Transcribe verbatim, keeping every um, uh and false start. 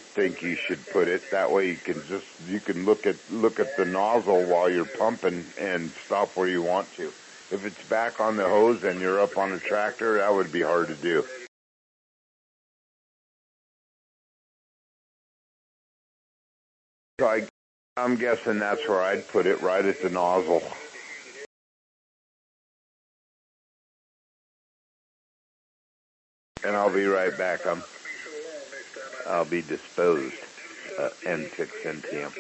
think you should put it. That way you can just, you can look at, look at the nozzle while you're pumping and stop where you want to. If it's back on the hose and you're up on a tractor, that would be hard to do. So I, I'm guessing that's where I'd put it, right at the nozzle. And I'll be right back. I'm, I'll be disposed uh, and fixed into him.